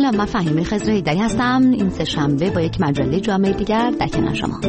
سلام، من فهیمه خضره‌ایدری هستم. این سه شنبه با یک مجله جامعه دیگر در کنار شما.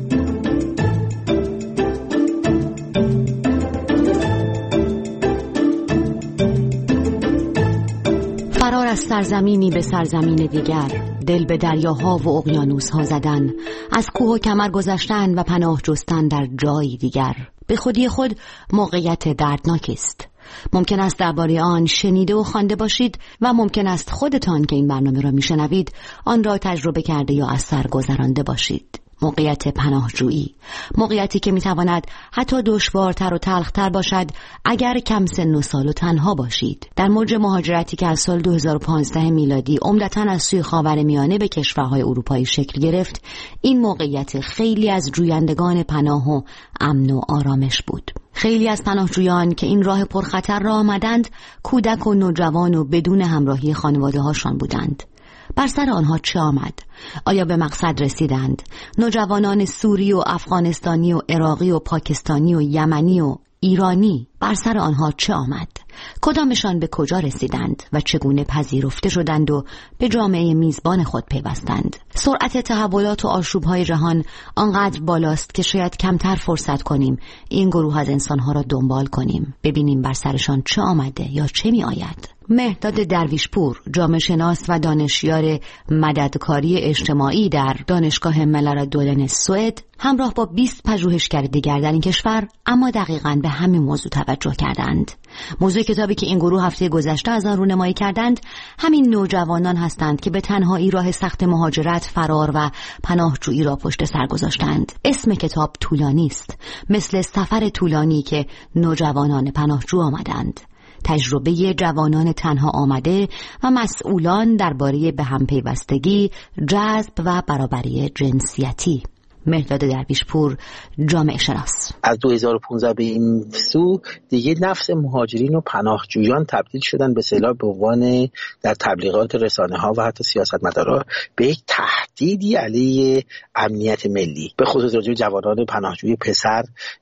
فرار از سرزمینی به سرزمین دیگر، دل به دریاها و اقیانوس‌ها زدن، از کوه و کمر گذشتن و پناه جستن در جایی دیگر، به خودی خود موقعیت دردناکی است. ممکن است درباره آن شنیده و خوانده باشید و ممکن است خودتان که این برنامه را میشنوید آن را تجربه کرده یا از سر گذرانده باشید. موقعیت پناهجویی، موقعیتی که میتواند حتی دشوارتر و تلختر باشد اگر کم سن و سال و تنها باشید. در موج مهاجرتی که از سال 2015 میلادی عمدتاً از سوی خاورمیانه به کشورهای اروپایی شکل گرفت، این موقعیت خیلی از جویندگان پناه و امن و آرامش بود. خیلی از پناهجویان که این راه پرخطر را آمدند، کودک و نوجوان و بدون همراهی خانواده هاشان بودند. بر سر آنها چه آمد؟ آیا به مقصد رسیدند؟ نوجوانان سوری و افغانستانی و عراقی و پاکستانی و یمنی و ایرانی، بر سر آنها چه آمد؟ کدامشان به کجا رسیدند و چگونه پذیرفته شدند و به جامعه میزبان خود پیوستند؟ سرعت تحولات و آشوب‌های جهان آنقدر بالاست که شاید کمتر فرصت کنیم این گروه از انسانها را دنبال کنیم، ببینیم بر سرشان چه آمده یا چه می آید. مهرداد درویشپور، جامعه شناس و دانشیار مددکاری اجتماعی در دانشگاه ملارا دولن سوئد، همراه با 20 پژوهشگر دیگر در این کشور اما دقیقاً به همین موضوع توجه کردند. موضوع کتابی که این گروه هفته گذشته از آن رونمایی کردند همین نوجوانان هستند که به تنهایی راه سخت مهاجرت، فرار و پناهجویی را پشت سر گذاشتند. اسم کتاب طولانی است، مثل سفر طولانی که نوجوانان پناهجو آمدند. تجربه جوانان تنها آمده و مسئولان درباره به هم پیوستگی، جذب و برابری جنسیتی. مهرداد درویشپور، جامعه شناس. از 2015 به این سو دیگه نفس مهاجرین و پناهجویان تبدیل شدن به اصطلاح به عنوان در تبلیغات رسانه‌ها و حتی سیاستمدارا به یک تهدیدی علیه امنیت ملی، به خصوص راجع به جوانان پناهجوی پسر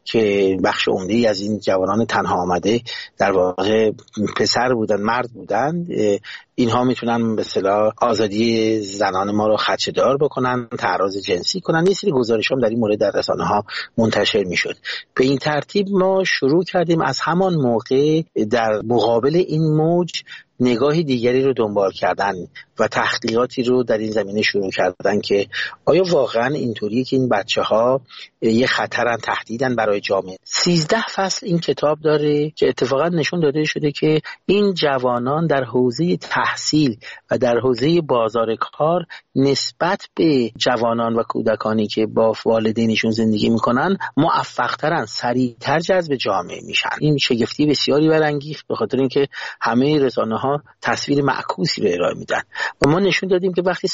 که بخش عمده‌ای از این جوانان تنها آمده در واقع پسر بودن، مرد بودند. اینها میتونن به اصطلاح آزادی زنان ما رو خدشه‌دار بکنن، تعرض جنسی کنن. یه سری گزارشام در این مورد در رسانه‌ها منتشر میشد. به این ترتیب ما شروع کردیم از همان موقع در مقابل این موج نگاه دیگری رو دنبال کردن و تحقیقاتی رو در این زمینه شروع کردن که آیا واقعا اینطوریه که این بچه‌ها یه خطرن، تهدیدن برای جامعه. 13 فصل این کتاب داره که اتفاقا نشون داده شده که این جوانان در حوزه تحصیل و در حوزه بازار کار نسبت به جوانان و کودکانی که با والدینشون زندگی میکنن موفق‌ترن، سریعتر جذب جامعه میشن. این شگفتی بسیاری برانگیخت، به خاطر اینکه همه رسانه‌ها تصویر معکوسی به ارائه میدن و ما نشون دادیم که وقتی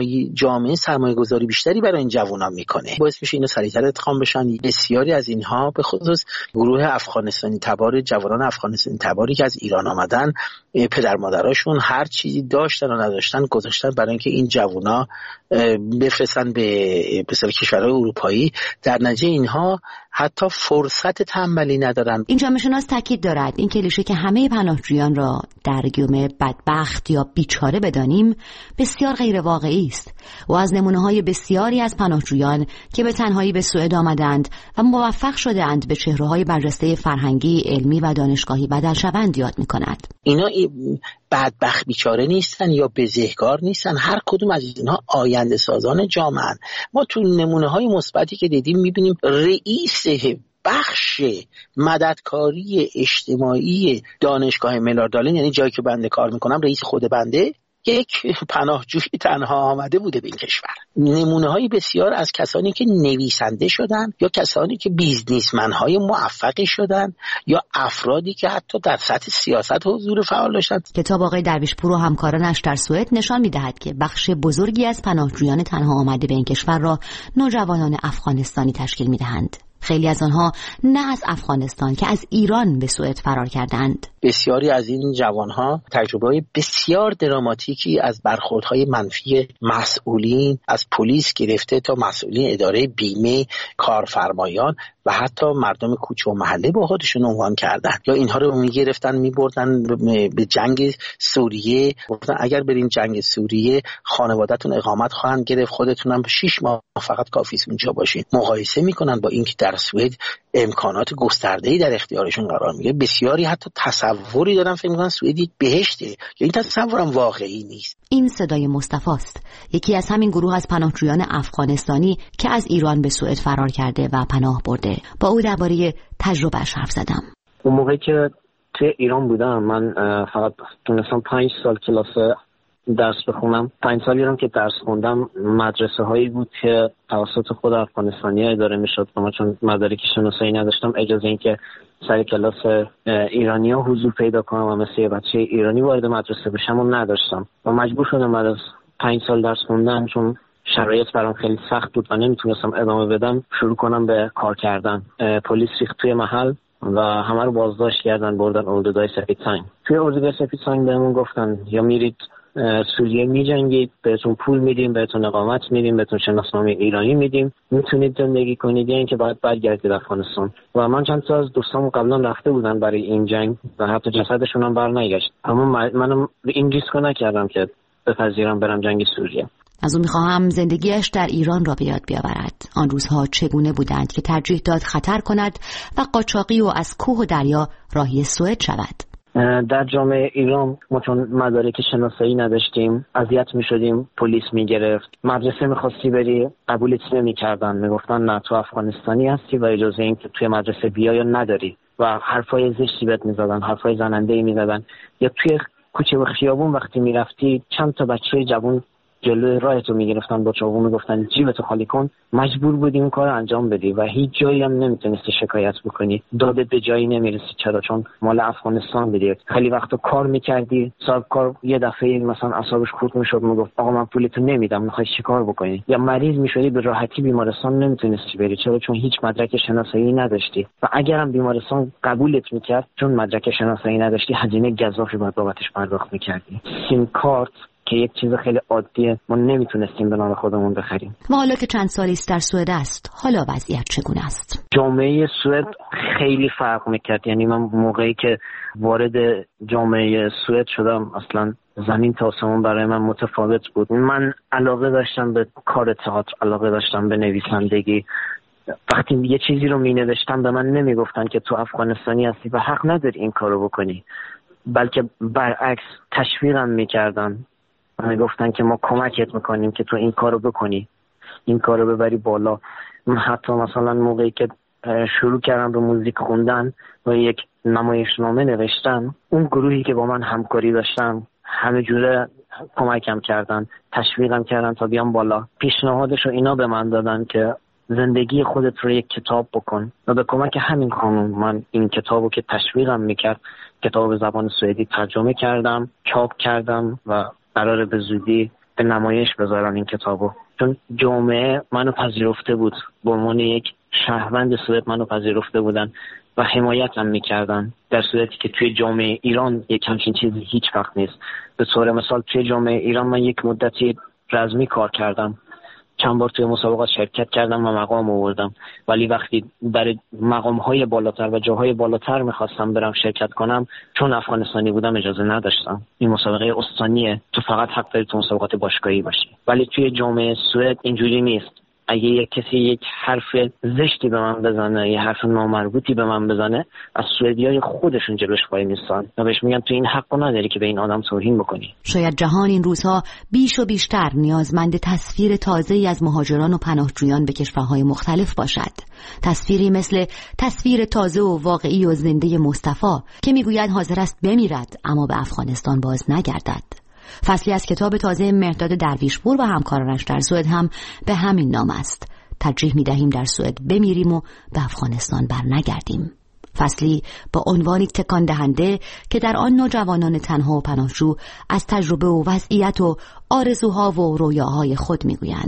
جامعه سرمایه گذاری بیشتری برای این جوانان میکنه، باعث میشه اینا سریعتر ادغام بشن. بسیاری از اینها به خصوص گروه افغانستانی تبار، جوانان افغانستانی تباری که از ایران آمدن، پدر مادراشون هر چیزی داشتن و نداشتن گذاشتن برای اینکه این جوونا بفرستن به کشورهای اروپایی. در نتیجه اینها حتی فرصت تنبلی ندارن. این جامعه شناس تاکید دارد این کلیشه که همه پناهجویان را در گیومه بدبخت یا بیچاره بدانیم بسیار غیر واقعی است و از نمونه‌های بسیاری از پناهجویان که به تنهایی به سوئد آمدند و موفق شده‌اند به چهره‌های برجسته فرهنگی، علمی و دانشگاهی بدل شوند یاد می‌کند. اینا بدبخت بیچاره نیستن یا بزهکار نیستن، هر کدوم از اینها آینده سازان جامعه. ما تو نمونه‌های مثبتی که دیدیم می‌بینیم رئیس بخش مددکاری اجتماعی دانشگاه ملاردالن، یعنی جایی که بنده کار میکنم، رئیس خود بنده یک پناهجوی تنها آمده بوده به این کشور. نمونه‌های بسیار از کسانی که نویسنده شدن یا کسانی که بیزنسمن‌های موفقی شدن یا افرادی که حتی در سطح سیاست حضور فعال داشتن. کتاب آقای درویشپور و همکارانش در سوئد نشان می‌دهد که بخش بزرگی از پناهجویان تنها آمده به این کشور را نوجوانان افغانستانی تشکیل می‌دهند. خیلی از آنها نه از افغانستان که از ایران به سوئد فرار کردند. بسیاری از این جوانها تجربه بسیار دراماتیکی از برخوردهای منفی مسئولین از پلیس گرفته تا مسئولین اداره بیمه، کارفرمایان و حتی مردم کوچه و محله با خودشون عنوان کردن، یا اینها رو میگرفتن میبردن به جنگ سوریه، گفتن اگر برین جنگ سوریه خانواده‌تون اقامت خواهند گرفت، خودتون هم 6 ماه فقط کافیه اونجا باشین. مقایسه میکنن با اینکه در سوئد امکانات گسترده‌ای در اختیارشون قرار میگیره. بسیاری حتی تصوری دارن فکر میکنن سوئد یک بهشته، یا این تصورم واقعی نیست. این صدای مصطفی است، یکی از همین گروه از پناهجویان افغانستانی که از ایران به سوئد فرار کرده و پناه برده. با او درباره تجربه‌اش حرف زدم. اون موقعی که توی ایران بودم من فقط تونستم 5 سال کلاس درس بخونم. 5 سالی رو که درس خوندم مدرسه هایی بود که توسط خود افغانستانی اداره میشد. من چون مدارک شناسایی نداشتم اجازه این که سر کلاس ایرانی ها حضور پیدا کنم و مثل یه بچه ایرانی وارد مدرسه بشم و نداشتم و مجبور شدم بعد از 5 سال درس خوندن، چون شرایط برام خیلی سخت بود و نمیتونستم ادامه بدم، شروع کنم به کار کردن. پلیس ریخت توی محل و همه رو بازداشت کردن، بردن اردوگاه سفید سنگ. توی اردوگاه سفید سنگ بهمون گفتن یا میرید سوریه میجنگید، بهتون پول میدیم، بهتون اقامت میدیم، بهتون شناسنامه ایرانی میدیم، میتونید زندگی کنید، یا اینکه باید برگردید افغانستان. و من چند تا از دوستام قبلا رفته بودن برای این جنگ و حتی جسدشون هم برنگشت، اما منم این ریسکو نکردم که بپذیرم برم جنگ سوریه. از اون میخواهم زندگیش در ایران را به یاد بیاورد. آن روزها چگونه بودند که ترجیح داد خطر کند و قاچاقی و از کوه و دریا راهی سوئد شود. در جامعه ایران ما چون مدارک شناسایی نداشتیم اذیت میشدیم، پلیس میگرفت. مدرسه میخواستی بری قبولت نمیکردن، میگفتن نه تو افغانستانی هستی و اجازه این که توی مدرسه بیای نداری و حرفای زشتی بهت میزدن، حرفای زننده‌ای میزدن. یا توی کوچه و خیابون وقتی میرفتی چند تا بچه جوان جلوی راهتو میگرفتن با چاقو میگفتن جیبتو خالی کن، مجبور بودی اون کارو انجام بدی و هیچ جایی هم نمیتونستی شکایت بکنی، دادت به جایی نمیرسی. چرا؟ چون مال افغانستان بودی. خیلی وقتا کار میکردی، صاحب کار یه دفعه مثلا اعصابش خورد میشد، میگفت آقا من پولتو نمیدم، میخوای چیکار بکنی؟ یا مریض میشدی به راحتی بیمارستان نمیتونستی بری. چرا؟ چون هیچ مدرک شناسایی نداشتی و اگرم بیمارستان قبولت میکرد چون مدرک شناسایی نداشتی هزینه گزافی باید بابتش پرداخت میکردی. سیم کارت که یک چیز خیلی عادیه ما نمیتونستیم به نام خودمون بخریم. و حالا که چند سالی است در سوئد است، حالا وضعیت چگونه است؟ جامعه سوئد خیلی فرق میکرد. یعنی من موقعی که وارد جامعه سوئد شدم اصلا زمین تا آسمون برای من متفاوت بود. من علاقه داشتم به کار تئاتر، علاقه داشتم به نویسندگی. وقتی یه چیزی رو مینوشتم به من نمیگفتن که تو افغانستانی هستی و حق نداری این کارو بکنی، بلکه برعکس تشویقم میکردن. گفتن که ما کمکت میکنیم که تو این کارو بکنی، این کارو ببری بالا. من حتی مثلا موقعی که شروع کردم به موزیک خوندن و یک نمایشنامه نوشتم، اون گروهی که با من همکاری داشتن همه جوره کمکم کردن، تشویقم کردن تا بیام بالا. پیشنهادشو اینا به من دادن که زندگی خودت رو یک کتاب بکن و به کمک همین قانون من این کتابو که تشویقم میکرد، کتاب به زبان سوئدی ترجمه کردم، چاپ کردم و قراره به زودی به نمایش بذارن این کتابو. چون جامعه منو پذیرفته بود، به عنوان یک شهروند سوئد منو پذیرفته بودن و حمایتم میکردن، در صورتی که توی جامعه ایران یک همچین چیزی هیچ وقت نیست. به طور مثال توی جامعه ایران من یک مدتی رزمی کار کردم، چند بار توی مسابقات شرکت کردم و مقام آوردم، ولی وقتی برای مقام‌های بالاتر و جاهای بالاتر می‌خواستم برم شرکت کنم، چون افغانستانی بودم اجازه نداشتم. این مسابقه استانیه، تو فقط حق داری تو مسابقات باشگاهی باشی. ولی توی جامعه سوئد اینجوری نیست. اگه یک کسی یک حرف زشتی به من بزنه، یه حرف نامربوطی به من بزنه، از سوئدیای خودشون جلوش وای میستن و بهش میگن تو این حقو نداری که به این آدم توهین بکنی. شاید جهان این روزها بیش و بیشتر نیازمند تصویر تازه‌ای از مهاجران و پناهجویان به کشورهای مختلف باشد. تصویری مثل تصویر تازه و واقعی و زنده مصطفی که میگوید حاضر است بمیرد اما به افغانستان باز نگردد. فصلی از کتاب تازه مهرداد درویشپور و همکارانش در سوئد هم به همین نام است. ترجیح می‌دهیم در سوئد بمیریم و به افغانستان برنگردیم. فصلی با عنوانی تکان دهنده که در آن نوجوانان تنها و پناهجو از تجربه و وضعیت و آرزوها و رویاهای خود میگویند.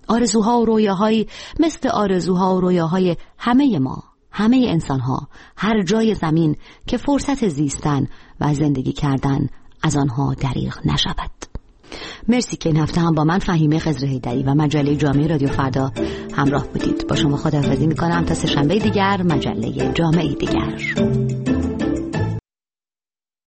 آرزوها و رویاهایی مثل آرزوها و رویاهای همه ما، همه انسانها، هر جای زمین که فرصت زیستن و زندگی کردن از آنها دریغ نشود. مرسی که این هفته هم با من فهیمه خضرهیدری و مجله جامعه رادیو فردا همراه بودید. با شما خداحافظی میکنم تا سه‌شنبه دیگر، مجله جامعه دیگر.